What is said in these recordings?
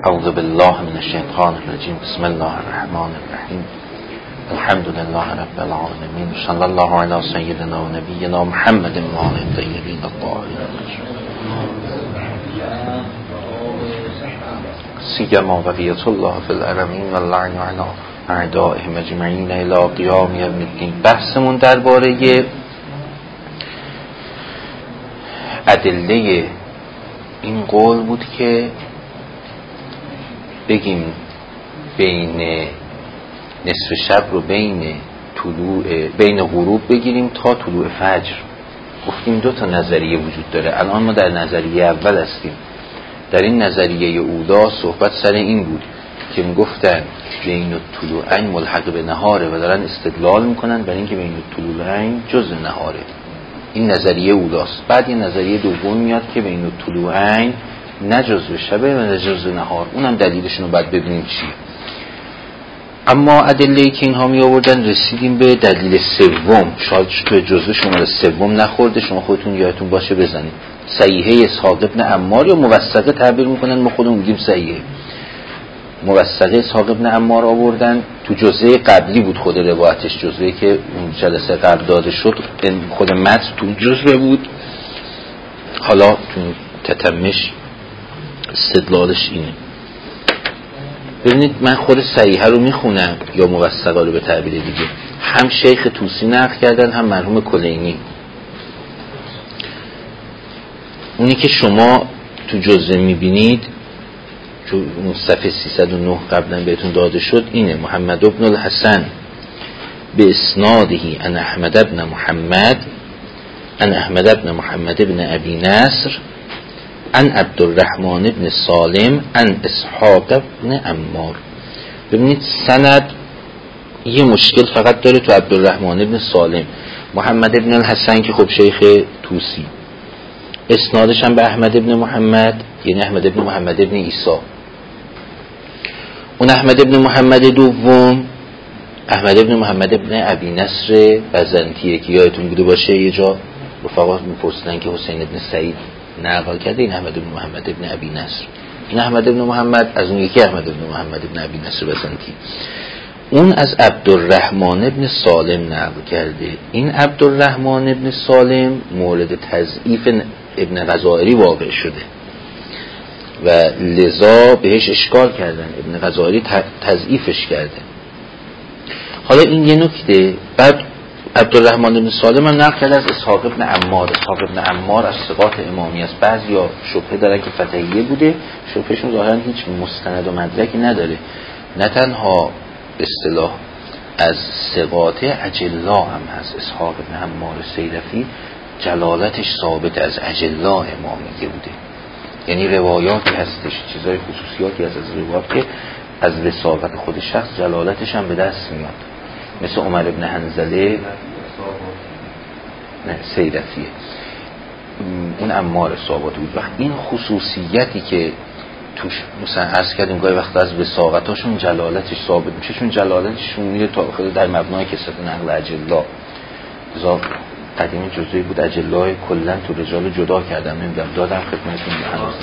اعوذ بالله من الشیطان الرجیم. بسم الله الرحمن الرحیم. الحمد لله رب العالمین. صلی الله علی سیدنا و نبینا محمد و آله الطیبین الطاهرین. سیما بقیة الله فی الارضین و اللعن علی اعدائهم اجمعین الی قیام یوم الدین. بحثمون درباره ادله این قول بود که بگیم بین نصف شب رو بین غروب بگیریم تا طلوع فجر. گفتیم دو تا نظریه وجود داره. الان ما در نظریه اول هستیم. در این نظریه اولا صحبت سر این بود که میگفتن بین الطلوعین ملحق به نهاره و دارن استدلال میکنن برای اینکه بین الطلوعین جزء نهاره. این نظریه اولاست. بعد یه نظریه دوم میاد که بین الطلوعین نه جزء شبه و نه جزء نهار. اونم دلیلشون رو باید ببینیم چیه. اما ادله‌ای که اینها می آوردن رسیدیم به دلیل سوم. شاید تو جزء شماره سوم نخورده، شما خودتون یادتون باشه بزنید. صحیحه اسحاق ابن عمار یا موثقه تعبیر میکنن، ما خودمون میگیم صحیحه. موثقه اسحاق ابن عمار آوردن، تو جزء قبلی بود خود روایتش، جزئی که اون جلسه قبل داده شد خود متن تو جزء بود. حالا تو تتمش استدلالش اینه. ببینید من خود صحیحه رو میخونم یا موثقه رو به تعبیر دیگه. هم شیخ طوسی نقل کردن هم مرحوم کلینی. اونی که شما تو جزء میبینید تو اون صفحه 309 قبلا بهتون داده شد اینه: محمد ابن الحسن به اسنادهی ان احمد ابن محمد ابن ابی نصر ان عبدالرحمن ابن سالم ان اسحاق ابن عمار. ببینید سند یه مشکل فقط داره تو عبدالرحمن ابن سالم. محمد ابن الحسن که خب شیخ طوسی، اسنادش هم به احمد ابن محمد، یعنی احمد ابن محمد ابن عیسی. اون احمد ابن محمد دوم احمد ابن محمد ابن ابی نصر بزنطیه که یادتون بوده باشه یه جا رفقا میپرسیدن که حسین ابن سعید نقل کرده این احمد ابن محمد ابن ابی نصر. این احمد ابن محمد از اون یکی احمد ابن محمد ابن ابی نصر بزنطی، اون از عبدالرحمن ابن سالم نقل کرده. این عبدالرحمن ابن سالم مورد تضعیف ابن غزائری واقع شده و لذا بهش اشکال کردن. ابن غزائری تضعیفش کرده. حالا این یه نکته. بعد عبدالرحمن ابن سالم هم نقل کرده از اسحاق ابن عمار. اسحاق ابن عمار از ثقات امامی است. بعضیا شبهه دارن که فتحیه بوده، شبهشون ظاهرا هیچ مستند و مدرکی نداره. نه تنها اصطلاح از ثقات اجلا هم هست. اسحاق ابن عمار سیرفی جلالتش ثابت از اجلا امامیه بوده، یعنی روایاتی هستش، چیزای خصوصیاتی از روایات که از وساقت خود شخص جلالتش هم به دست میاد، مثل عمر ابن حنظله نه سیرفیه، اون عمار ثابت بود. و این خصوصیتی که توش مثلا عرض کردیم گاهی وقت از وساقتاشون جلالتش ثابت میشه، چون جلالتشون میره تا خود در مبنای کسرت نقل اجلا. قدیمی جزئی بود اجلای کلن تو رجال جدا کردم، نمیدونم دادم خدمتتون هنوز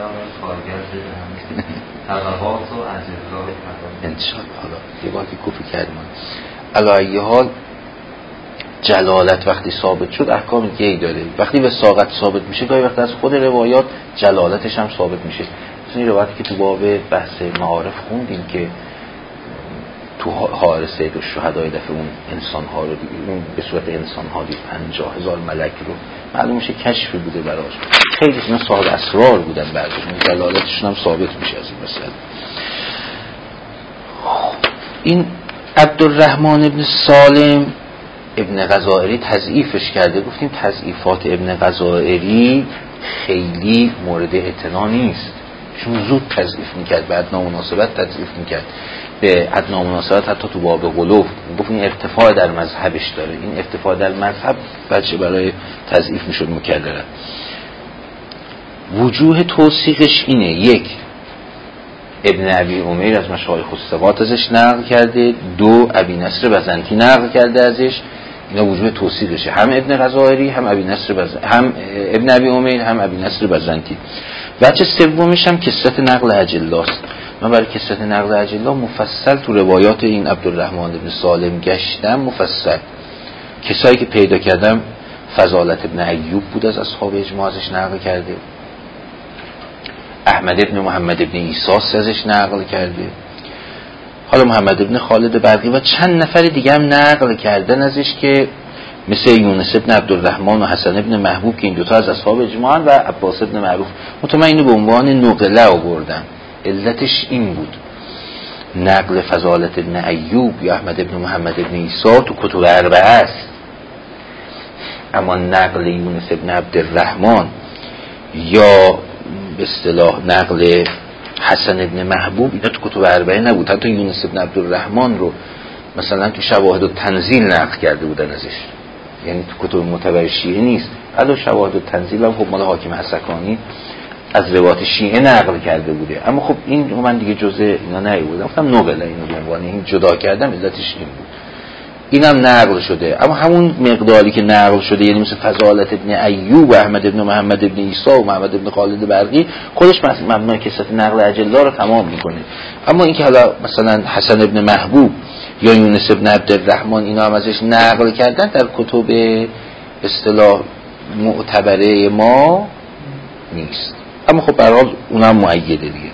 طبقات و اجلا انشاءالله. حالا یه بار که کپی کردم علی حال جلالت وقتی ثابت شد احکام دیگه‌ای داره. وقتی وساقت ثابت میشه گاهی وقت از خود روایات جلالتش هم ثابت میشه. مثلا این روایتی که تو باب بحث معارف خوندیم که تو حائر سید الشهداء دفعه اون انسان‌ها رو اون به صورت انسان‌ها دید 50,000 ملک رو، معلوم میشه کشفی بوده براش. خیلی اینا صاحب اسرار بودن، بعضیشون جلالتشون هم ثابت میشه از این مسئله. این عبدالرحمن ابن سالم ابن غزائری تضعیفش کرده. گفتیم تضعیفات ابن غزائری خیلی مورد اعتنا نیست، چون زود تضعیف میکرد، به ادنا مناسبت تضعیف میکرد، به ادنا مناسبت حتی تو باب غلو گفت این ارتفاع در مذهبش داره. این ارتفاع در مذهب بچه برای تضعیف میشد مکررن. وجوه توثیقش اینه: یک، ابن ابی امیر از مشایخ الثقات ازش نقل کرده، دو، ابی نصر بزنطی نقل کرده ازش. اینا وجوه توثیقشه، هم ابن غزائری هم هم ابن ابی امیر هم ابی نصر بزنطی. بچه سومش هم کثرت نقل اجلاست. من برای کثرت نقل اجلا مفصل تو روایات این عبدالرحمن بن سالم گشتم، مفصل کسایی که پیدا کردم فضالت ابن ایوب بود از اصحاب اجماع ازش نقل کرده، احمد ابن محمد ابن عیسی ازش نقل کرده، حالا محمد ابن خالد برقی و چند نفر دیگه هم نقل کردن ازش که مثل یونس ابن عبدالرحمن و حسن ابن محبوب که این دوتا از اصحاب اجماع و عباس ابن معروف. مطمئن به عنوان نقله آوردن، علتش این بود نقل فضالت ابن ایوب یا احمد ابن محمد ابن عیسی تو کتب اربعه است، اما نقل یونس ابن عبدالرحمن یا به اصطلاح نقل حسن ابن محبوب اینا تو کتب اربعه نبود. حتی یونس ابن عبدالرحمن رو مثلا تو شواهد التنزیل نقل کرده بودن ازش، یعنی تو کتب معتبر شیعه نیست. الان شواهد التنزیل هم خب مال حاکم حسکانی از روایات شیعه نقل کرده بوده، اما خب این من دیگه جزء اینا نیوردم، گفتم نقله اینو به عنوان این جدا کردم، علتش این بود. اینم نقل شده، اما همون مقداری که نقل شده یعنی مثل فضالت ابن ایوب و احمد ابن محمد ابن عیسی و محمد ابن خالد برقی خودش مبنای کثرت نقل اجلا رو تمام میکنه. اما اینکه حالا مثلا حسن ابن محبوب یا یونس ابن عبدالرحمن اینا هم ازش نقل کردن در کتب اصطلاح معتبره ما نیست، اما خب به هر حال اونم مؤیده دیگه.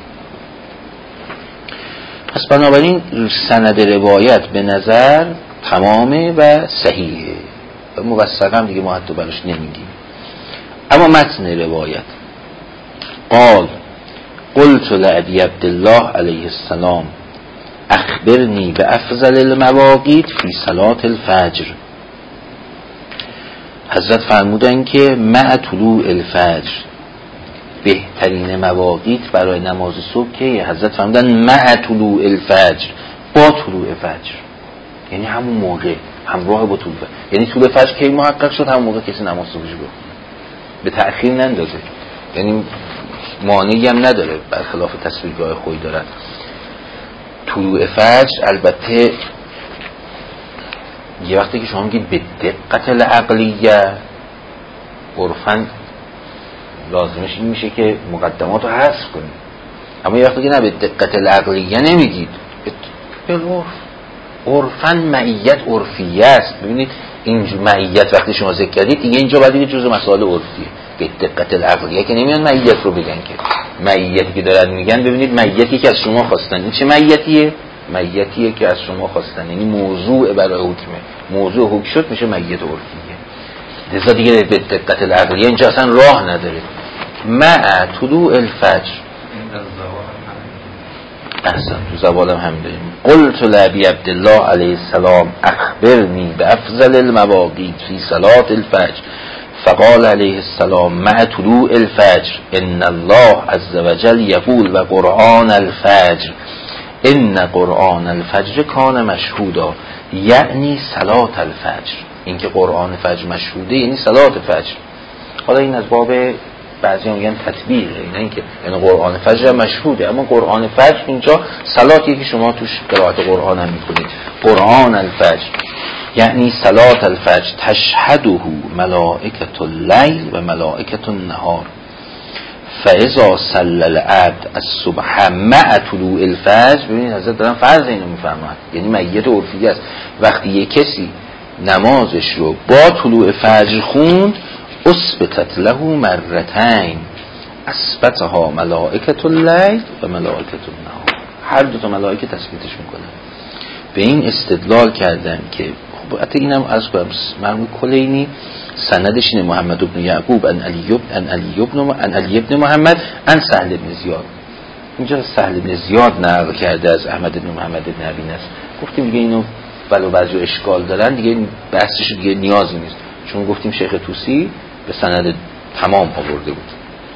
پس بنابراین سند روایت به نظر تمامه و صحیحه و موثقم دیگه ما حتی براش نمیگیم. اما متن روایت قال قلت لأبی عبدالله علیه السلام اخبرنی بافضل المواقیت فی صلاة الفجر. حضرت فرمودن که مع طلوع الفجر، بهترین مواقیت برای نماز صبح که حضرت فرمودن مع طلوع الفجر، با طلوع فجر، یعنی همون موقع همراه با طلوع فجر. یعنی طلوع فجر کی محقق شد؟ همون موقع کسی نماز صبحش بخونه، به تأخیر نندازه، یعنی مانعی هم نداره برخلاف تصویرگاه خوی دارن. طلوع فجر البته یه وقتی که شما میگید به دقت العقلیه، عرفاً لازمش این میشه که مقدمات رو حذف کنید، اما یه وقتی که نه به دقت العقلیه نمیگید، عرفاً معیت عرفیه است. ببینید این معیت وقتی شما ذکر کردید دیگه اینجا باید بگید جزء مسائل عرفیه. به دقت العقلیه که نمیان معیت رو بگن، که معیتی که دارن میگن ببینید معیتی که از شما خواستن، این چه معیتیه؟ معیتیه که از شما خواستن، یعنی موضوع برای حکمه، موضوع حکم شد میشه معیت عرفیه. لذا دیگه به دقت العقلیه اینجا اصلا راه نداره. مع طلوع الفجر احسن تو زوالم همین داریم. قلت لأبی عبدالله علیه السلام اخبرنی بافضل المواقیت فی صلاة الفجر فقال علیه السلام مع طلوع الفجر ان الله عز وجل یقول و قرآن الفجر ان قرآن الفجر کان مشهودا، یعنی صلاة الفجر. این که قرآن فجر مشهوده یعنی صلاة فجر. حالا این از باب بعضی میگن تطبیقه، این که یعنی قرآن فجر مشهوده، اما قرآن فجر اینجا صلاتی که شما توش قرائت قرآن هم میکنید. قرآن الفجر یعنی صلاة الفجر تشهده ملائکة اللیل و ملائکة النهار، فاذا صلى العبد الصبح مع طلوع الفجر. ببینید حضرت دارن فرض اینو میفرمایند، یعنی معیت عرفی است. وقتی یک کسی نمازش رو با طلوع فجر خوند اثبتت له مرتين اثبتها ملائکة اللیل و ملائکة النهار، هر دو تا ملائکه تثبیتش میکنن. به این استدلال کردن که خب حتی اینم عرض کنم مرحوم کلینی سندش اینه محمد بن یعقوب عن علی بن محمد عن سهل بن زیاد. اینجا سهل بن زیاد نقل کرده از احمد بن محمد بن ابی نصر. گفتیم دیگه اینو ولو بعضی اشکال دارن دیگه بحثش دیگه نیازی نیست، چون گفتیم شیخ طوسی به سند تمام آورده بود.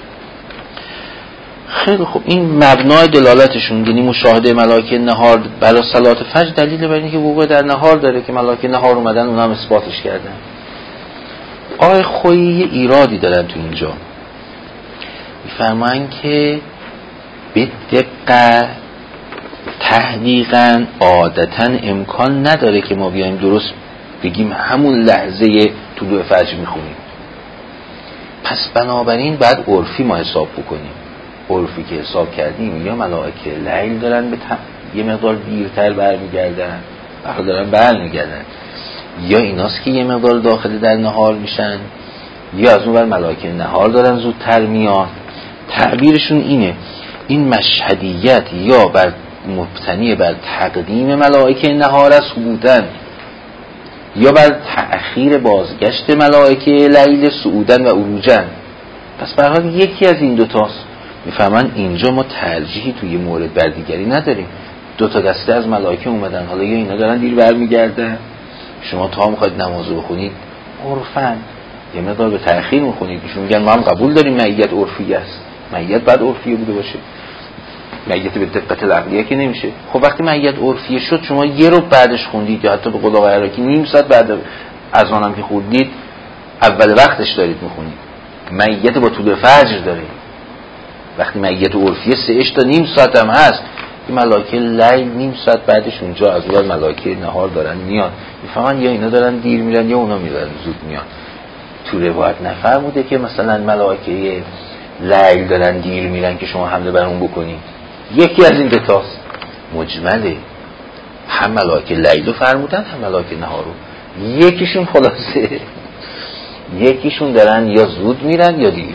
خیلی خوب، این مبنای دلالتشون یعنی مشاهده ملائکه نهار برای صلات فجر دلیل بر اینکه وقوع در نهار داره که ملائکه نهار اومدن اونها هم اثباتش کردن. آقای خویی ایرادی دارن تو اینجا، میفرمایند که به دقت تحقیقاً عادتاً امکان نداره که ما بیایم درست بگیم همون لحظه طلوع فجر میخونیم، پس بنابراین باید عرفی ما حساب بکنیم. عرفی که حساب کردیم یا ملائکه لیل دارن به یه مقدار دیرتر برمیگردن وقت دارن برمیگردن، یا ایناست که یه مقدار داخل در نهار میشن، یا از اون ور ملائکه نهار دارن زودتر میان. تعبیرشون اینه، این مشهدیت یا بر مبتنی بر تقدیم ملائکه نهار از صعودن یا بر تأخیر بازگشت ملائکه لیل صعودن و عروجن. پس به هر حال یکی از این دوتاست. میفهمن اینجا ما ترجیحی توی مورد بر دیگری نداریم. دوتا دسته از ملائکه اومدن، حالا یا اینا دارن دیر برمیگردن، شما تا میخواید نمازو بخونید عرفن یه مقدار به تأخیر میخونید، ایشون میگن ما هم قبول داریم معیت عرفی است، معیت بعد عرفیه بوده باشه، معیت به دقت العقلیه که نمیشه. خب وقتی معیت عرفیه شد شما یه رو بعدش خوندید یا حتی به قول آقای عراقی نیم ساعت بعد از آنم که خوندید اول وقتش دارید میخونید. معیت با طول فجر داره، وقتی معیت عرفیه 3 تا نیم ساعت هم هست، این ملائکه لیل نیم ساعت بعدش اونجا از اون ملائکه نهار دارن میان. میفهمن یا اینا دارن دیر میرن یا اونا میرن زود میان. تو روایت نفرموده که مثلا ملائکه لیل دارن دیر میرن که شما حمله بر اون بکنی. یکی از این دوتاست مجمله، هم ملائکه لیل رو فرمودن هم ملائکه نهار رو. یکیشون خلاصه یکیشون دارن یا زود میرن یا دیر.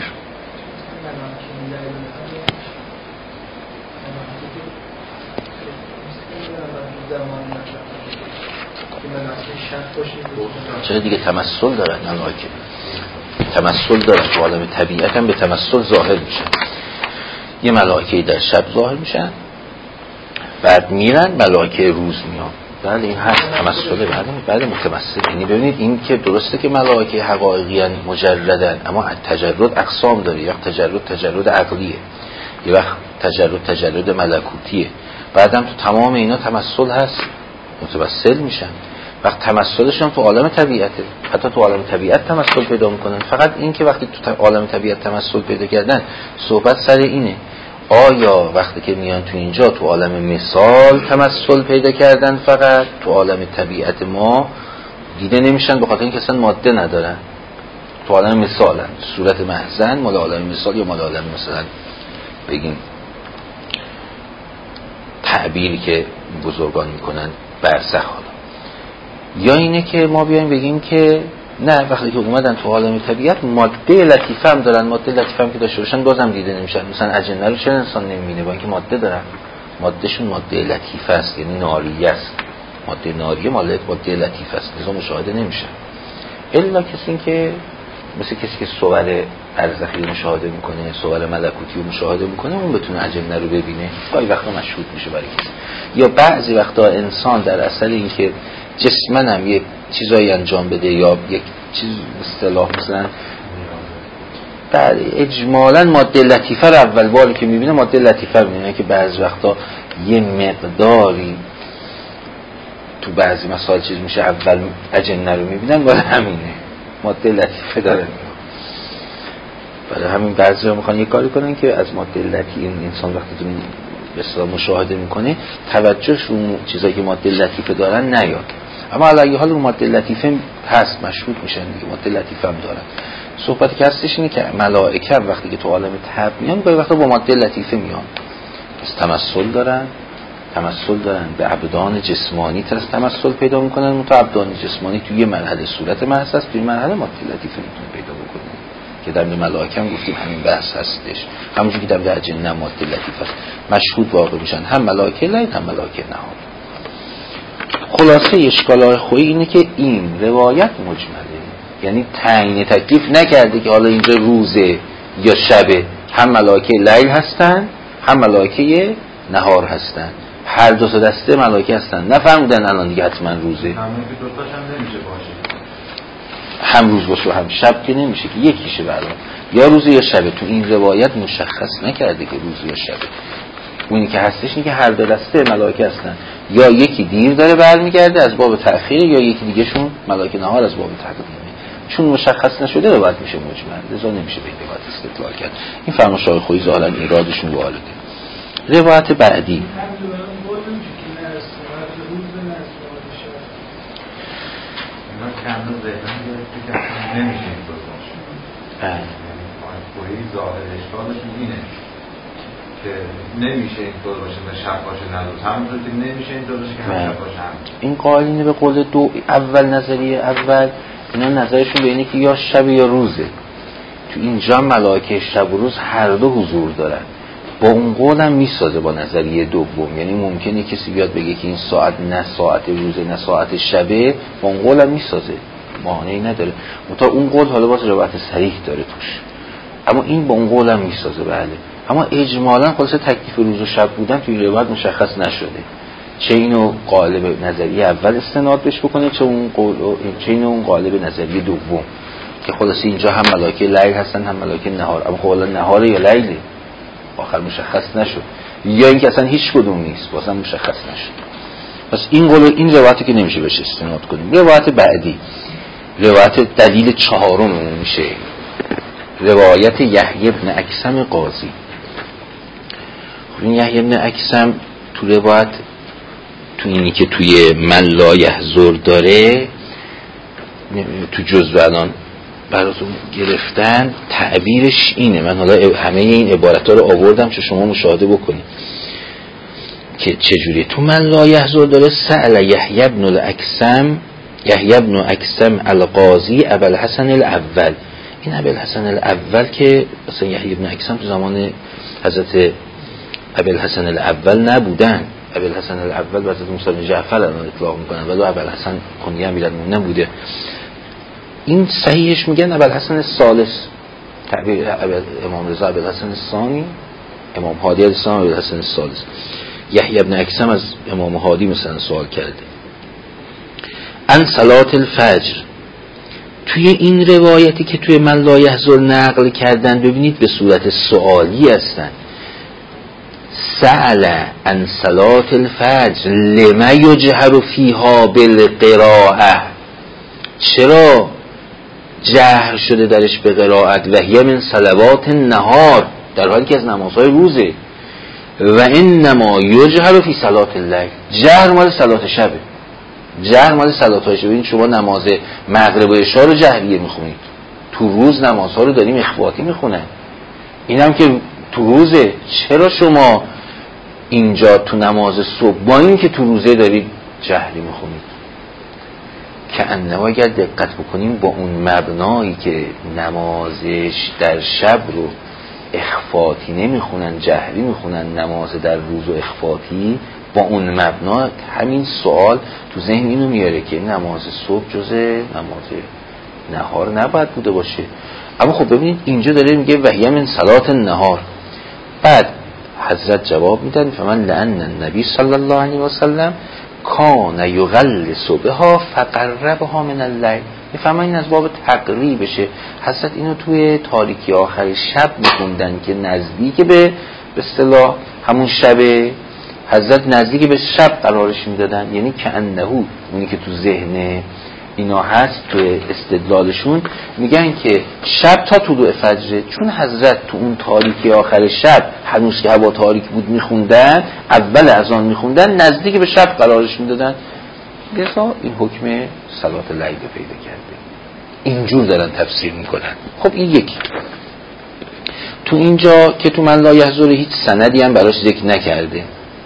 چرا دیگه تمثل دارن ملائکه، تمثل دارن تو عالم طبیعت هم به تمثل ظاهر میشن. یه ملائکه در شب ظاهر میشن بعد میرن ملائکه روز میان. بله این هست تمثله، بعد متمثل. یعنی ببینید این که درسته که ملائکه حقایقی ان مجردن، اما تجرد اقسام داره. یا تجرد عقلیه، یه وقت تجرد ملکوتیه. بعدم تو تمام اینا تمثل هست، متمثل میشن. وقت تمثلشون تو عالم طبیعته، حتی تو عالم طبیعت تمثل پیدا میکنن. فقط این که وقتی تو عالم طبیعت تمثل پیدا کردن، صحبت سر اینه آیا وقتی که میان تو اینجا تو عالم مثال تمثل پیدا کردن فقط تو عالم طبیعت ما دیده نمیشن، به خاطر اینکه اصلا ماده ندارن، تو عالم مثالن، صورت محضن مال عالم مثال یا مال عالم مثلا بگیم تعبیری که بزرگان میکنن برزخ. حالا یا اینه که ما بیایم بگیم که نه، وقتی که اومدن تو عالم طبیعت ماده لطیفه هم دارن، ماده لطیفه هم که داشته باشن بازم دیده نمیشن. مثلا اجنه رو چرا انسان نمیبینه؟ با اینکه ماده دارن، مادهشون ماده لطیفه است، یعنی ناریه است. ماده ناریه ماده لطیفه است، لذا مشاهده نمیشن. الا کسی که مثل کسی که صور ارزخی رو مشاهده میکنه، صور ملکوتی رو مشاهده میکنه، اون بتونه اجنه رو ببینه. گاهی وقتا مشهود میشه برای کسی. یا بعضی وقتا انسان در اصل اینکه جسمن هم یک چیزایی انجام بده یا یک چیز اصطلاح مثلا در اجمالا ماده لطیفه رو اول باری که میبینه ماده لطیفه رو میبینه، که بعضی وقتا یه مقداری تو بعضی مسائل چیز میشه اول اجنه رو میبینن، ولی همینه ماده لطیفه داره. برای همین بعضی ها میخوان یه کاری کنن که از ماده لطیفه این انسان وقتی به اصطلاح مشاهده میکنه توجهش رو چیزایی که ماده لطیفه دارن نیاد. اما علیه حال رو ماده لطیفه هست، مشهود میشن دیگه، ماده لطیفه هم دارن. صحبتی که هستش اینه که ملائکه وقتی که تو عالم طبع میان گاهی وقتا با ماده لطیفه میان، پس تمثل دارن به ابدان جسمانی تمثل پیدا میکنن. متو ابدان جسمانی توی یه مرحله صورت محض است، توی مرحله ماده لطیفه میتونه پیدا بکنه، که در ملائکه هم گفتیم همین بحث هستش. همونجوری که در اجنه ماده لطیفه است، مشهود واقع میشن، هم ملائکه لیل هم ملائکه نهار. خلاصه اشکالای خویی اینه که این روایت مجمله، یعنی تعیین تکلیف نکرده که حالا اینجا روزه یا شبه، هم ملائکه لیل هستن هم ملائکه نهار هستن، هر دو تا دسته ملائکه هستن. نفهمیدن الان دیگه حتما روزه، دوتاش هم نمیشه باشه، هم روز باشه هم شب که نمیشه که یکیشه. برای یا روزه یا شبه، تو این روایت مشخص نکرده که روز یا شبه. اونی که هستش اینه که هر دو دسته ملائکه هستن، یا یکی دیر داره برمیگرده از باب تأخیر، یا یکی دیگه شون ملائکه نهار از باب تقدیمه. چون مشخص نشده روایت میشه مجمل، لذا نمیشه به این روایت استدلال کرد. این فرمایش‌های خویی ظاهرا ایرادشون وارده. روایت بعدی کامل ذهن گرفته که نمیشه این دوتاش. خویی ظاهر اشکالشون اینه که نمیشه اینطور باشه و شب باشه ندوز، همونطور که نمیشه اینطور باشه که هم شب باشه هم. این قائلین به قول دو اول، نظریه اول، اینا نظرشون به اینه که یا شب یا روزه. تو اینجا ملائکه شب و روز هر دو حضور دارن. با اون قول هم میسازه با نظریه دوم. یعنی ممکنه کسی بیاد بگه که این ساعت نه ساعت روزه نه ساعت شبه، با اون قول هم میسازه، مانعی نداره. تا اون قول حالا باز روایت صریح داره توش، اما این با اون قول هم میسازه. بله، اما اجمالا خلاص تکلیف روز و شب بودن توی روایت مشخص نشده، چه اینو قالب نظریه اول استناد بهش بکنه، چه اینو قالب نظریه دوم که خلاص اینجا هم ملائکه لیل هستن هم ملائکه نهار. اما خب الان نهاره یا لیله آخر مشخص نشد، یا اینکه اصلا هیچ کدوم نیست بازم مشخص نشد. پس این قول این روایتی که نمیشه بهش استناد کنیم. روایت بعدی، روایت دلیل چهارم میشه روایت یحیی بن اکثم قاضی. این یحیی بن اکثم تو روایت تو اینی که توی من لا یحضر داره تو جزو الان براتون گرفتن، تعبیرش اینه. من حالا همه این عبارت‌ها رو آوردم چون شما مشاهده بکنید که چجوریه. تو من لا یحضر داره سأل یحیی بن اکثم القاضی ابوالحسن الاول. این ابوالحسن الاول که اصلا یحیی بن اکثم تو زمان حضرت ابوالحسن الاول نبودن. ابوالحسن الاول و حضرت موسی بن جعفر الان اطلاق میکنن، ولی ابوالحسن کنیه امیرالمومنین بوده. این صحیحش میگن ابوالحسن الثالث، تعبیر امام رضا ابوالحسن الثانی، امام هادی علیه السلام ابوالحسن الثالث. یحیی بن اکثم از امام هادی مثلا سوال کرده ان صلات الفجر. توی این روایتی که توی من لا یحضر نقل کردن ببینید به صورت سوالی هستن. سأل عن صلات الفجر لما یجهر فیها بالقراءه. چرا جهر شده درش به قرائت؟ و هی من صلوات النهار، در حالی که از نمازهای روزه. و انما یجهر فی صلات اللیل، جهر مال صلات شبه، جهر مال صلات شبه. این شما نماز مغرب و عشا رو جهریه میخونید، تو روز نمازها رو داریم اخفاتی میخونن. اینم که تو روزه، چرا شما اینجا تو نماز صبح با این که تو روزه دارید جهری میخونید؟ که انما اگر دقت بکنیم با اون مبنایی که نمازش در شب رو اخفاتی نمیخونن جهری میخونن، نماز در روز و اخفاتی، با اون مبنا همین سوال تو ذهن اینو میاره که نماز صبح جزء نماز نهار نباید بوده باشه. اما خب ببینید اینجا داره میگه وحی من صلات النهار. بعد حضرت جواب میدن فمن لأن النبی صلی الله علیه و سلم کان یغلس بها فقربها من اللیل. میفهمن این از باب تقریبشه. حضرت اینو توی تاریکی آخر شب میخوندن که نزدیک به اصطلاح همون شب، حضرت نزدیک به شب قرارش میدادن. یعنی که انهو اونی که تو ذهن اینا هست توی استدلالشون میگن که شب تا طلوع فجر، چون حضرت تو اون تاریکی آخر شب هنوز که هوا تاریک بود میخوندن، اول اذان میخوندن، نزدیک به شب قرارش میدادن، لذا این حکم صلات لیل پیدا کرده. اینجور دارن تفسیر میکنن. خب این یکی. تو اینجا که تو من لا یحضر هیچ سندی هم براش ذکر نکرده.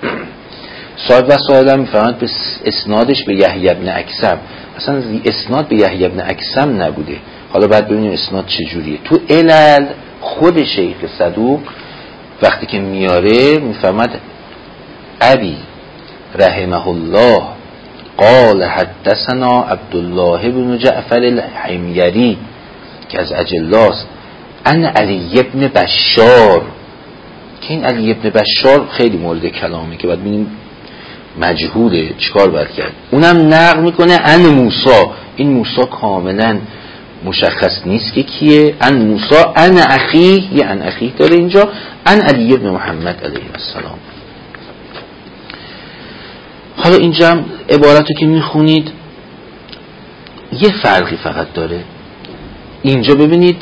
صاحب وسائل هم میفهمند به اسنادش به یحیی بن اکثم، اصلا اسناد به یحیی بن اکثم نبوده. حالا بعد ببینیم اسناد چجوریه. تو علل خود شیخ صدوق وقتی که میاره میفهمد ابی رحمه الله قال حدثنا عبدالله بن جعفر الحمیری که از اجلاست ان علی بن بشار، که این علی بن بشار خیلی مورد کلامه که باید ببینیم مجهوله چیکار باید کرد. اونم نقل میکنه ان موسی. این موسی کاملا مشخص نیست که کیه. ان موسی ان اخیه، یه ان اخیه داره اینجا، ان علی بن محمد علیه السلام. حالا اینجا هم عبارتو که میخونید یه فرقی فقط داره. اینجا ببینید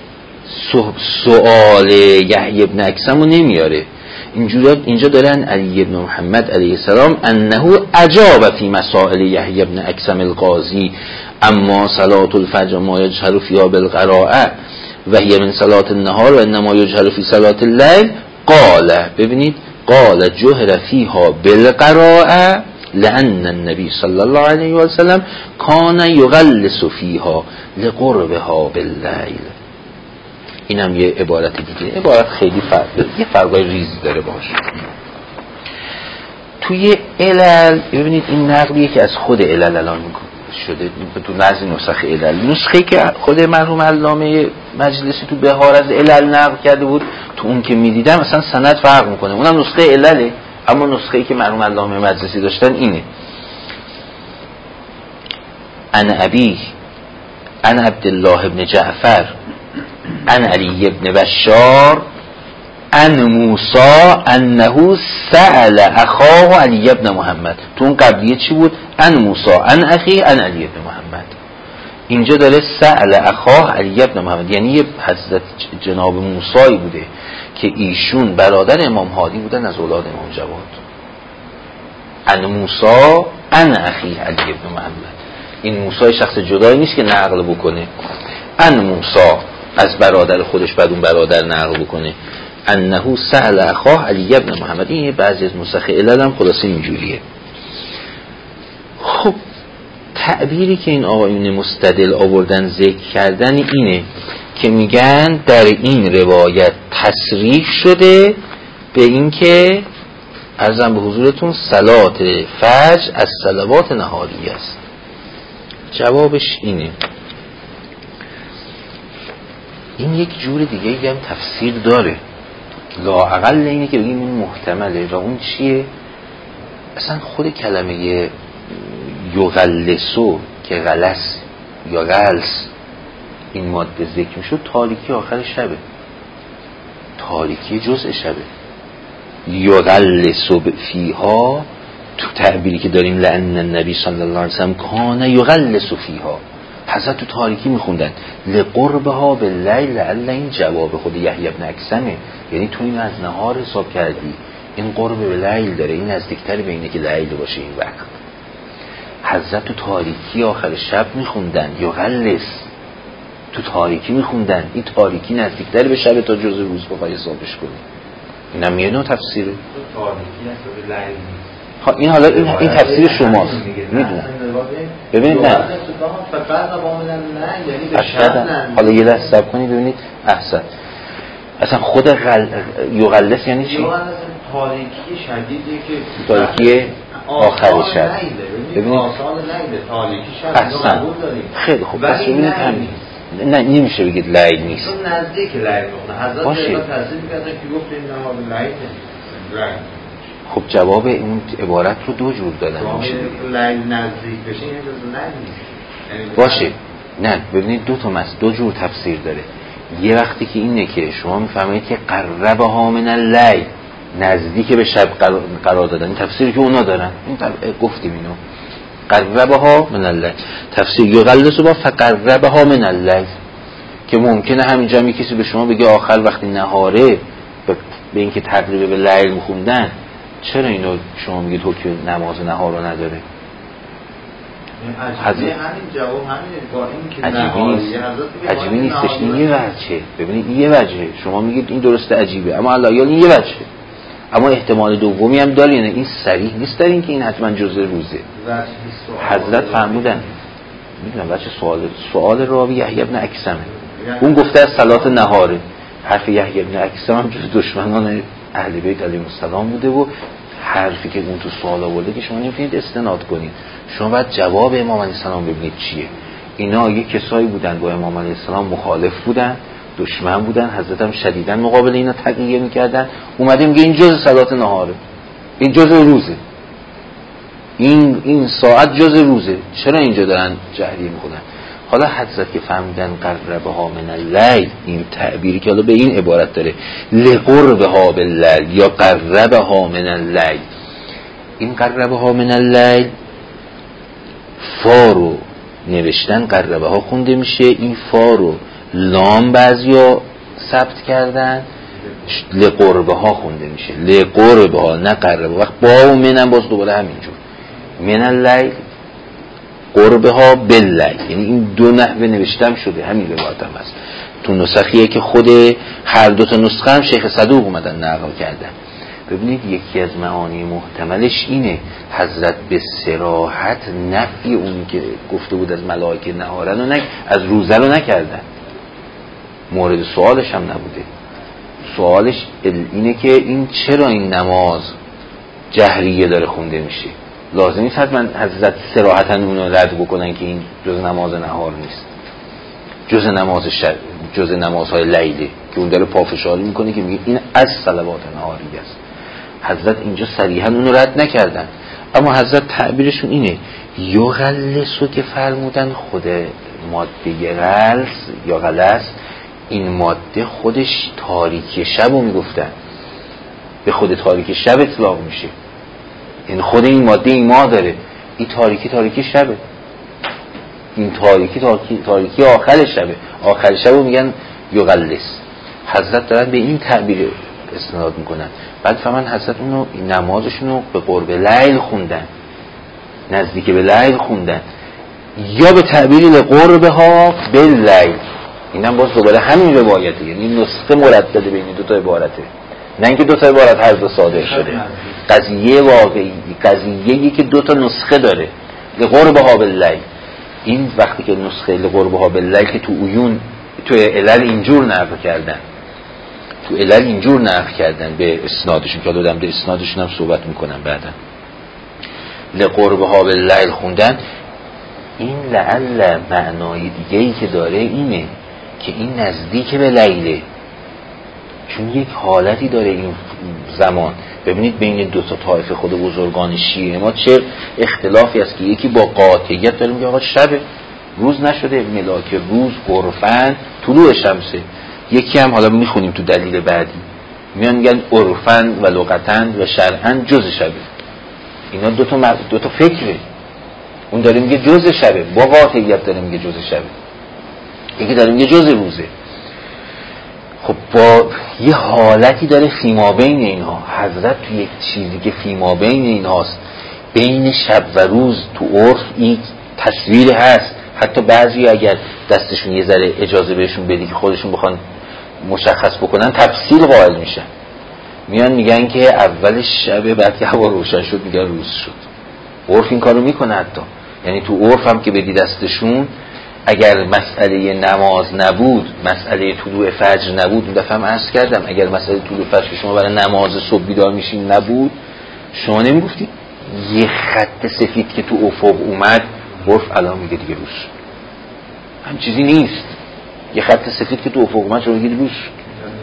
سؤال یحیی بن اکثم رو نمیاره. اینجا دارن علی بن محمد علیه السلام انه اجاب فی مسائل یحیی بن اکثم القاضی اما صلات الفجر ما یجهر فیها بالقراءه و هی من صلات النهار و انما یجهر فی صلات اللیل قال، ببینید قال جهر فیها بالقراءه لأن النبی صلی الله علیه و سلم کان یغلس فیها لقربها باللیل. اینم یه عبارت دیگه، عبارت خیلی یه فرقای ریزی داره باش. توی علل ببینید این نقلیه که از خود علل الان شده تو بعضی نسخ علل، نسخه‌ای که خود مرحوم علامه مجلسی تو بهار از علل نقل کرده بود، تو اون که میدیدم مثلا سند فرق میکنه، اونم نسخه علله، اما نسخه‌ای که مرحوم علامه مجلسی داشتن اینه: ان ابی ان عبدالله ابن جعفر ان علی ابن بشار ان موسی انه سأل اخاه علی ابن محمد. تو اون قبلیه چی بود؟ ان موسی ان اخی ان علی ابن محمد. اینجا داره سأل اخاه علی ابن محمد، یعنی یه حضرت جناب موسی بوده که ایشون برادر امام هادی بودن از اولاد امام جواد. ان موسی ان اخی علی ابن محمد. این موسی شخص جدایی نیست که نقل بکنه، ان موسی از برادر خودش بعد اون برادر نقل بکنه، انه سأل اخاه علی ابن محمد. این بعضی از نسخ علل هم خلاصه اینجوریه. خب تعبیری که این آقایون مستدل آوردن ذکر کردن اینه که میگن در این روایت تصریح شده به این که عرضم به حضورتون صلات فجر از صلوات نهاری است. جوابش اینه، این یک جور دیگه هم تفسیر داره، لااقل اینه که بگیم این محتمله. و اون چیه؟ اصلا خود کلمه یغلسو که غلس یا غلس این ماده ذکر میشد، تاریکی آخر شبه، تاریکی جزء شبه. یغلسو فیها تو تعبیری که داریم لأن النبی صلی الله علیه وسلم کان یغلس فیها، حضرت تو تاریکی میخوندن لقربها باللیل، لعل این جواب خود یحیی بن اکثمه، یعنی تو این از نهار حساب کردی، این قرب به لیل داره، این نزدیکتر به اینه که لیل باشه. این وقت حضرت تو تاریکی آخر شب میخوندن یغلس، تو تاریکی میخوندن، این تاریکی نزدیکتر به شب تا جز روز بخوای حسابش کنی. اینم یه نوع تفسیره. این حالا این تفسیر شماست، میدونم. ببینید نه حالا یه لحظه صبر کنید ببینید. احسن. اصلا خود یغلس یعنی چی؟ تاریکی شدیدی که تاریکی آخر شب. ببینید تاریکی شب احسن. خیلی خوب. پس ببینید همین نه نمیشه بگید لیل نیست، چون نزدیک لیل بخونه حضرت باشه. تصدیق کردن که گفت این نهار لیل. خب جواب این عبارت رو دو جور دادن. میشه لیل نزدیک بشه یعنی جز لیل نیست باشه. نه ببینید دو جور تفسیر داره. یه وقتی که اینه که شما میفهمید که قربها من اللیل، نزدیک به شب قرار دادن، این تفسیری که اونا دارن، این گفتیم اینو قربها من اللیل. تفسیر یغلسو با فقربها من اللیل که ممکنه همینجا هم کسی به شما بگه آخر وقتی نهاره به اینکه تقریبا به لیل میخوندن، چرا اینو شما میگید حکم نماز نهار رو نداره؟ همین جواب همین با این که عجیبی نیستش. این یه وجهه. ببینید این یه وجهه، شما میگید این درسته عجیبه، اما الایال این یه وجهه. اما احتمال دومی هم داره، یعنی این صریح نیست در این که این حتما جزء روزه. حضرت فرمودن، میدونم بچه سوال راوی یحیی بن اکثمه، اون گفته از صلات نهاره. حرف یحیی بن اکثم هم جز دشمنان اهل بیت علیهم السلام بوده و حرفی که اون تو سوال آورده که شما نمیتونید استناد کنید، شما باید جواب امام علیه السلام ببینید چیه. اینا یه کسایی بودن با امام علیه السلام مخالف بودن، دشمن بودن، حضرت هم شدیداً مقابل اینا تقیه میکردن. اومده میگه این جز صلات نهاره، این جز روزه، این ساعت جز روزه، چرا اینجا دارن جهری میکنن؟ حالا حضرت که فهمیدن قربها من اللیل، این تعبیری که حالا به این عبارت داره لقربها باللیل یا قربها من اللیل، این قربها من اللیل فارو نوشتن قربها خونده میشه، این فارو لام بعضیا ثبت کردن لقربها خونده میشه، لقربها نه قربها. وقت با و منم باز دوباره همینجور من اللیل قربها باللیل، یعنی این دو نحوه نوشتم شده، همین روایت هم هست. تو نسخیه که خود هر دو تا نسخه هم شیخ صدوق اومدن نقل کردن. ببینید یکی از معانی محتملش اینه حضرت به صراحت نفی اون که گفته بود از ملائکه نهارن و از روزه رو نکردن، مورد سوالش هم نبوده. سوالش اینه که این چرا این نماز جهریه داره خونده میشه. لازم نیست حتما حضرت صراحتاً اونو رد بکنن که این جز نماز نهار نیست، جز نمازهای لیله که اون داره پافشاری میکنه که میگه این از صلوات نهاری است. حضرت اینجا صریحاً اونو رد نکردن، اما حضرت تعبیرشون اینه یغلسو که فرمودن خود ماده غلس یا غلس، این ماده خودش تاریکی شب رو میگفتن، به خود تاریکی شب اطلاق میشه. این خود این ماده ایما داره، این تاریکی شبه، این تاریکی آخر شبه، آخر شب رو میگن یغلس. حضرت دارن به این تعبیر استناد میکنن. بعد فهمن حضرت اونو نمازشونو به قرب لیل خوندن، نزدیک به لیل خوندن، یا به تعبیر لقربها باللیل. اینم باز دوباره همین روایته، یعنی نسخه مردده بین دو تا عبارته، نه اینکه دو تا عبارت هر دو صادر شده. قضیه واقعی، قضیه‌ای که دو تا نسخه داره. لقربها باللیل، این وقتی که نسخه لقربها باللیل که تو علل اینجور نقل کردن به اسنادشون که دادم به اسنادشون هم صحبت میکنم بعدا. لقربها باللیل خوندن، این لعل معنای دیگه‌ای که داره اینه که این نزدیک به لیله، چون یک حالتی داره این زمان. ببینید بین دو تا طایفه خود بزرگان شیعه ما چه اختلافی است که یکی با قاطعیت داره میگه آقا شب روز نشده، ملاک روز عرفن طلوع شمسه. یکی هم حالا میخونیم تو دلیل بعدی میان میگن عرفن و لغتن و شرعن جز شبه. اینا دو تا فکره. اون داره میگه جز شبه، با قاطعیت داره میگه جز شبه، یکی داره میگه جز روزه. خب با یه حالتی داره فیما بین اینها. حضرت تو یک چیزی که فیما بین اینهاست، بین شب و روز تو عرف این تصویر هست. حتی بعضی اگر دستشون یه ذره اجازه بهشون بدی که خودشون بخوان مشخص بکنن تفصیل قائل میشن، میان میگن که اول شب بعد که هوا روشن شد میگن روز شد. عرف این کارو میکنه حتی، یعنی تو عرف هم که بدی دستشون، اگر مسئله نماز نبود، مسئله طلوع فجر نبود، اون دفعه هم عرض کردم اگر مسئله طلوع فجر شما برای نماز صبح بیدار میشین نبود، شما نمیگفتید یه خط سفید که تو افق اومد عرف الان میگه دیگه روز شد. هم چیزی نیست، یه خط سفید که تو افق اومد شما میگید روز شد.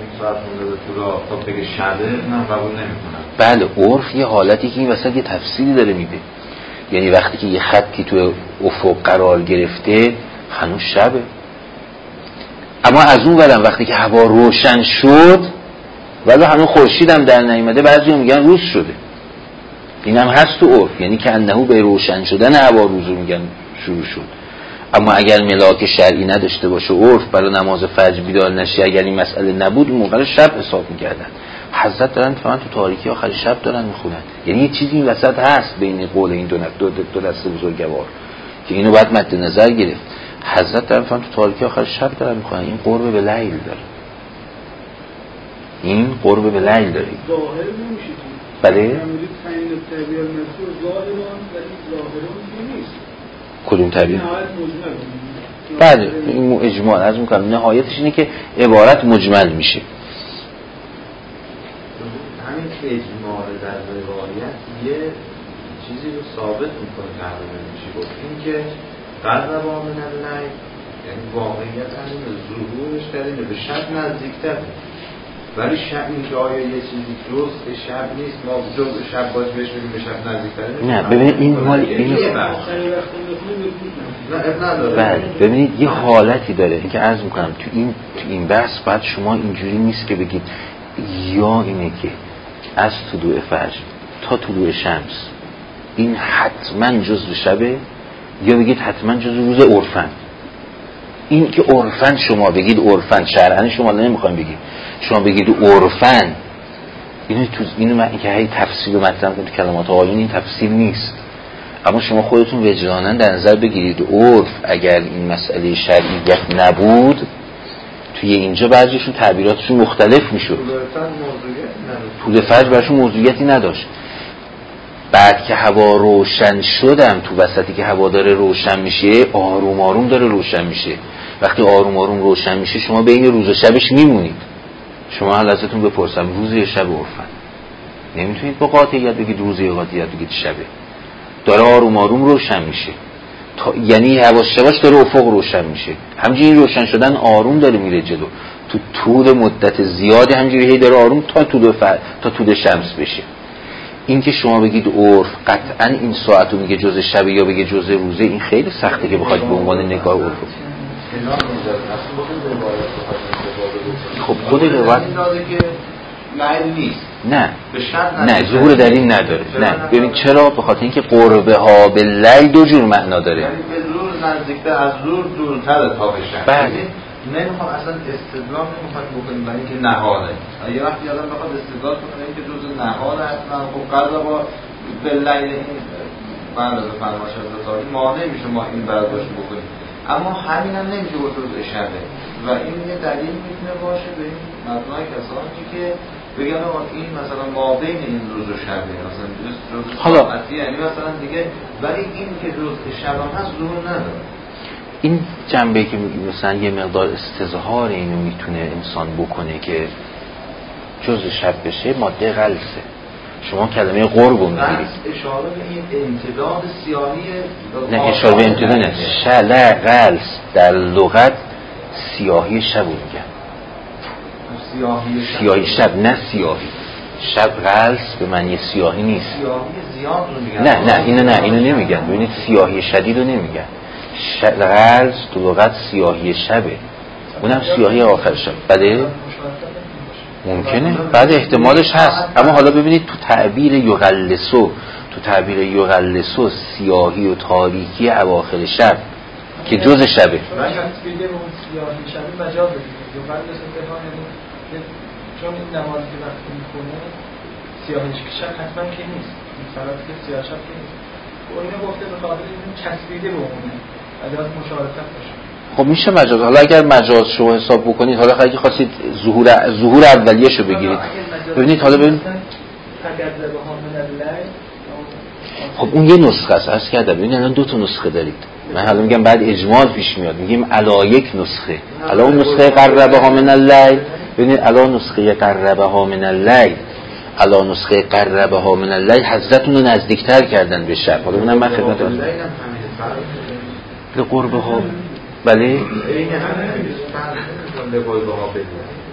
بله، عرف یه حالتی که این وسط یه تفصیلی داره میده. یعنی وقتی که یه خطی تو افق قرار گرفته هنوز شبه، اما از اون ورم وقتی که هوا روشن شد ولی هنوز خورشید هم در نیامده، بعضی میگن روز شده. این هم هست تو عرف، یعنی که انهو به روشن شدن هوا روز رو میگن شروع شد. اما اگر ملاک شرعی نداشته باشه عرف برای نماز فجر بیدار نشی، اگر این مسئله نبود اون موقع شب حساب میکردن. حضرت دارن فقط تو تاریکی آخر شب دارن میخونن. یعنی یه چیزی این وسط هست بین قول این دو دسته بزرگوار که اینو باید مد نظر گرفت. حضرت دارن فقط تو تاریکی آخر شب دارن میخونن. این قرب به لیل داره، این قرب به لیل داره. ظاهر نمیشه. بله؟ کدوم تعبیر؟ بله، این اجمال از میکنم نهایتش اینه که عبارت مجمل میشه. همین اجمال در روایت یه چیزی رو ثابت میکنه تقریبا میشه گفت این که قرب آمن اللیل، یعنی واقعیت همین ظهورش در اینه به شب نزدیکتر، ولی شب این که آیا یه چیزی جز شب نیست ما جز شب باید بهش بگیم به شب نزدیکتره. نه ببینید این مال این بله ببینید یه حالتی داره این که عرض میکنم تو این بحث بعد شما اینجوری نیست که بگید یا اینه که از طلوع فجر تا طلوع شمس این حتما جزء شبه، یا بگید حتما جزء روز عرفن. این که عرفن شما بگید عرفن شرعن شما نمیخوایم بگید، شما بگید عرفن اینو من که هی تفصیل مطلب کنم تو کلمات آیون این تفصیل نیست، اما شما خودتون وجداناً در نظر بگیرید عرف اگر این مسئله شرعیت نبود توی اینجا بعضیشون تعبیراتشون مختلف میشد. طول فجر براشون موضوعیتی نداشت. بعد که هوا روشن شدم، تو وسطی که هوا داره روشن میشه، آروم آروم داره روشن میشه. وقتی آروم آروم روشن میشه شما بین روز و شبش میمونید. شما حالا ازتون بپرسم روز یا شب عرفن؟ نمیتونید با قاطعیت بگید روز یا قاطعیت بگید شبه. داره آروم آروم روشن میشه، یعنی یواش یواش داره افق روشن میشه. همینجوری روشن شدن آروم داره میره جلو، تو طول مدت زیادی همینجوری هی داره آروم تا طول شمس بشه. این که شما بگید عرف قطعا این ساعتو میگه جزء شب یا بگه جزء روزه، این خیلی سخته که بخواید به عنوان نگاه عرف. خب خود روایت نه ظهور در این نداره. نه ببین چرا؟ به خاطر اینکه قربه ها به لیل دو جور معنا داره. یعنی به زور نزدیکتر، از زور دورتر تا به شب. بله. نمیخوام اصلا استدلال نمیخواد بکنیم برای اینکه نهاله. یه وقتی آدم بخواد استدلال کنه اینکه جزء نهاله حتما خب قضا با به لیل این بعد از فرمایش حضرت مانع میشه ما این برداشت بکنیم. اما همین هم نمیشه با جزء شبه و این یه دلیل میتونه باشه به این مبنای کسانی که بگن آقا این مثلا ما بین این روز و شبه، مثلا جزء ساعتی، یعنی مثلا دیگه ولی این که جزء شب هم هست ظهور نداره. این جنبه که مثلا یه مقدار استظهار اینو میتونه انسان بکنه که جزء شب بشه ماده غلسه. شما کلمه قرب رو میگیرید، اشاره به این امتداد سیاهی، نه اشاره به امتداد نه، شل غلس در لغت سیاهی شب رو میگن. سیاهی شب نه سیاهی شب. غلس به معنی سیاهی نیست. سیاهی زیاد رو میگن. نه اینو نمیگن. ببینید سیاهی شدید رو نمیگن. غلس تو لغت سیاهی شبه، اونم سیاهی آخر شب. بله ممکنه، بعد احتمالش هست. اما حالا ببینید تو تعبیر یغلسو سیاهی و تاریکی اواخر شب که جز شبه. سیاهی شبه مجاز بگیرید یغلسو چون این نمازی که وقتی میکنه سیاهی شب حتما که نیست، این صلاتی که سیاه شب که نیست. و اینو گفته به خاطر این چسبیده به اونه اگر مشارکت باشه. خب میشه مجاز. حالا اگر مجاز شما حساب بکنید، حالا اگه خواستید ظهور اولیه‌شو بگیرید، ببینید حالا ببینید خب اون یه نسخه است. عرض کردم ببینید الان دو تا نسخه دارید. من حالا میگم بعد اجمال پیش میاد، میگیم الا یک نسخه، الا اون نسخه قربها من اللیل. ببینید الا نسخه قربها من اللیل، الا نسخه قربها من اللیل حضرتون رو نزدیکتر کردن به شب. حالا اونم من خدمتتون قربها. بله این همه لقربها بدون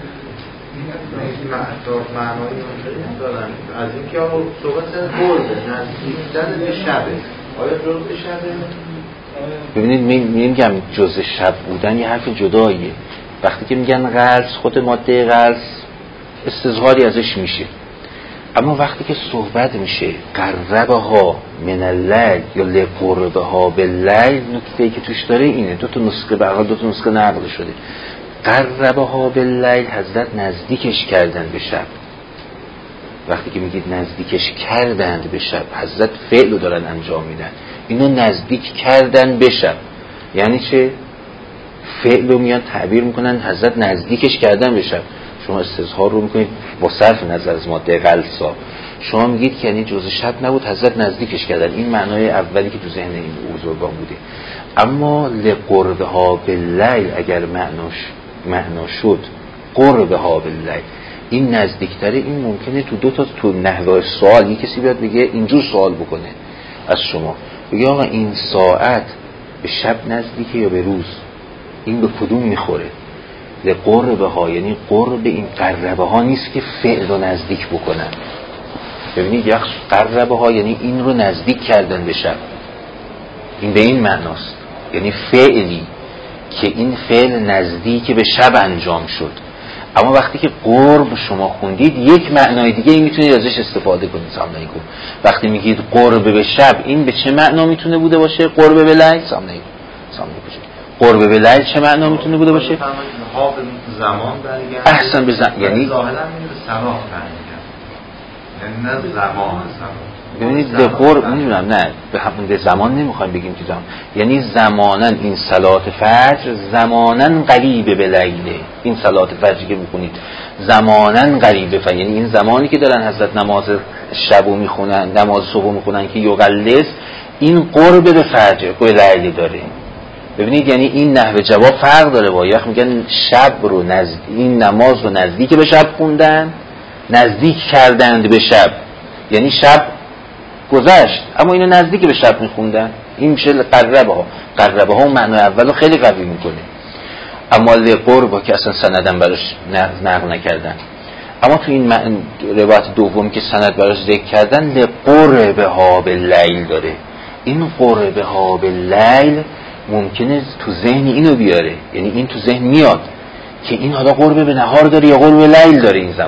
معنایی دارن از اینکه صحبت قرب نزدیکتر به شبه. آیا جزء شبه؟ ببینید میگم جزء شب بودن یه حرف جداییه. وقتی که میگن غلس، خود ماده غلس استظهاری ازش میشه. اما وقتی که صحبت میشه قربها من اللیل یا لقربها باللیل، نکته‌ای که توش داره اینه، دو تا نسخه نقل شده. قربها باللیل حضرت نزدیکش کردن به شب. وقتی که میگید نزدیکش کردند به شب، حضرت فعل رو دارن انجام میدن. اینو نزدیک کردن به شب یعنی چه؟ فعل رو میان تعبیر میکنن حضرت نزدیکش کردن به شب. شما استظهار رو میکنید با صرف نظر از ماده غلسا، شما میگید که یعنی جزء شب نبود، حضرت نزدیکش کردن. این معنای اولی که تو ذهن این بزرگان بوده. اما لقربها باللیل اگر معنا شد قربها باللیل، این نزدیکتره، این ممکنه تو نحوه سوال کسی بیاد بگه اینجور سوال بکنه از شما، بگه آقا این ساعت به شب نزدیکه یا به روز؟ این به کدوم میخوره؟ لقربه ها یعنی قرب این قربه ها نیست که فعل رو نزدیک بکنن. ببینید یک قربه ها یعنی این رو نزدیک کردن به شب، این به این معناست. یعنی فعلی که این فعل نزدیک به شب انجام شد. اما وقتی که قرب شما خوندید یک معنای دیگه این میتونید ازش استفاده کنید. سلام علیکم. وقتی میگید قرب به شب، این به چه معنا میتونه بوده باشه؟ قرب به لیل. سلام علیکم. قرب به لیل چه معنا میتونه بوده باشه؟ ها به زمان برگرد. احسن به زمان، یعنی ظاهرا میره سماع برگرد، یعنی نه زمان سماع. ببینید لقرب میدونم نه به همون زمان نمیخوایم بگیم که زمان، یعنی زمانا این صلات فجر زمانا قریب به لیله، این صلات فجر که میکنید زمانا قریب به، یعنی این زمانی که دارن حضرت نماز شبو میخونن، نماز صبح میخونن که یغلس، این قرب به فجر به لیله داره. ببینید یعنی این نحوه جواب فرق داره. با یخ میگن شب رو این نماز رو نزدیک به شب خوندن، نزدیک کردند به شب، یعنی شب گذشت اما اینو نزدیک به شب میخوندن، این میشه قربه ها معنی اولو خیلی قوی میکنه. اما لقرب که اصلا سندم براش نقل نکردن، اما تو این روایت دوم که سند براش ذکر کردن لقربه ها باللیل داره. این قربه ها باللیل ممکنه تو ذهن اینو بیاره، یعنی این تو ذهن میاد که این حالا قربه به نهار داره یا قربه به لیل داره. این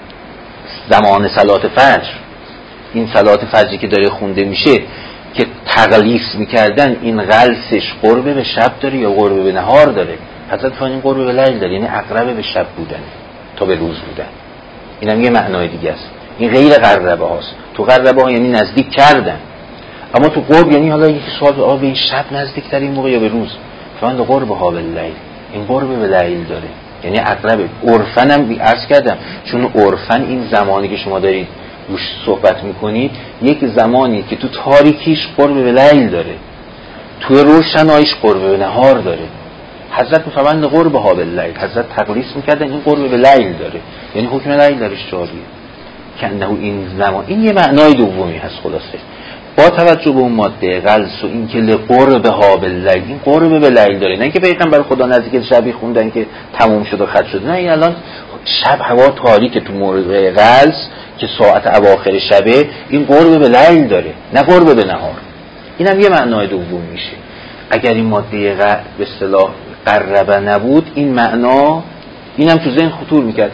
زمان صلات فجر، این صلات فجری که داره خونده میشه که تغلیس میکردن این غلسش قربه به شب داره یا قربه به نهار داره. حضرت فرمودن قربه به لیل داره، یعنی اقرب به شب بودن تا به روز بودن. اینم یه معنای دیگه است. این غیر قربه هاست. تو قربه ها یعنی نزدیک کردن، اما تو قرب یعنی حالا یک سوال به شب نزدیک تر این موقع یا به روز. فرمودن قربه ها باللیل، این قربه به لیل داره یعنی اقرب. عرفن هم عرض کردم، چون عرفن این زمانی که شما دارید روش صحبت میکنید یک زمانی که تو تاریکیش قرب به لیل داره، تو روشنایش قرب به نهار داره. حضرت میفرمایند قرب ها باللیل، حضرت تقلیص میکردن این قرب به لیل داره یعنی حکم لیل درش جاریه. کنه این زمان، این یه معنای دومی هست. خلاصه با توجه به اون ماده غلس و این که لقرب ها باللیل، این قرب به لیل داره، نه که پیغمبر خدا نزدیک شبی خوندن که تموم شد و ختم شد، نه این الان شب هوا تاریکه تو مورد غلس که ساعت اواخر شبه، این قرب به لیل داره نه قرب به نهار. اینم یه معنای دوم میشه. اگر این ماده به اصطلاح قربه نبود این معنا اینم تو ذهن خطور میکرد.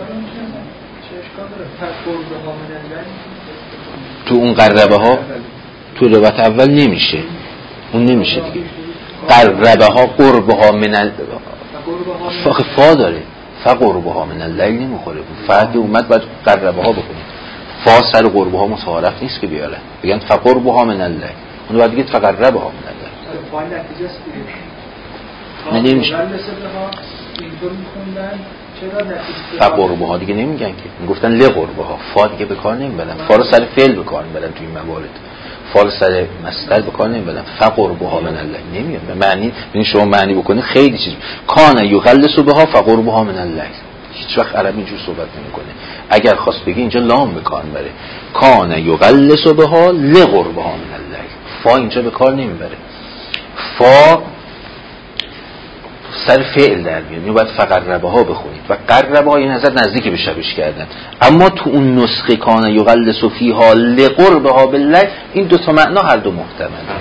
تو اون قربه ها تو روایت اول نمیشه، اون نمیشه دیگه. قربه ها قربه ها من فا داره، فقربه ها من اللیل نمیخوره. فا که اومد باید قربه ها بکنید. فا سر قربه ها مصارف نیست که بیاره، بگن فقربه ها من اللیل، اون باید بگید فقربه ها من اللیل. نه نمیشه. فقربه ها دیگه نمیگن که، میگفتن لقربه ها. فا دیگه به کار نمیبرن، فا رو سر فعل به کار میبرن تو این موارد، فا رو سر مصدر به کار نمیبرن. فقربه ها من اللیل نمیاد به معنی، ببین شما معنی بکنید خیلی چیز. کان یغلس بها فقربه ها من اللیل، هیچ وقت عربی اینجور صحبت نمیکنه. اگر خواست بگه اینجا لام به کار میبره، کان یغلس بها لقربه ها من اللیل، فا اینجا به کار نمیبره. فا سر فعل در میاد، یعنی باید فقربه ها بخونید و قربه ها این حضرت نزدیک به شبش کردن. اما تو اون نسخه کان یغلس فیها لقربه ها باللیل، این دو تا معنا هر دو محتمله.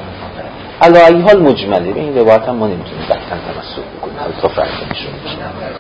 علی ای حال مجمله، به این روایت هم ما نمیتونیم قطعا تمسک بکنیم، تا فرق نشون.